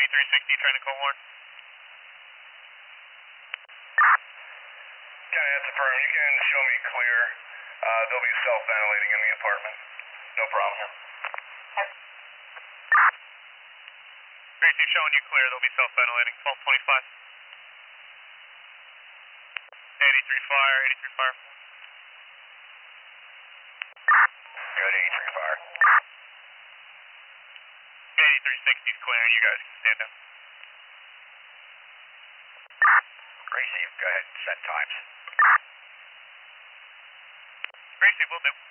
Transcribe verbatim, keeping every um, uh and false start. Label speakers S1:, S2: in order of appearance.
S1: eighty-three sixty, trying to call Warren.
S2: County, that's affirmed. You can show me clear. Uh, they'll be self-ventilating in the apartment. No problem.
S1: Gracie, showing you clear. They'll be self-ventilating. twelve twenty-five. eighty-three fire, eighty-three fire.
S2: Good, eighty-three fire.
S1: eighty-three sixty is clear. You guys can stand down.
S2: Gracie, go ahead. Set times.
S1: Gracie, will do.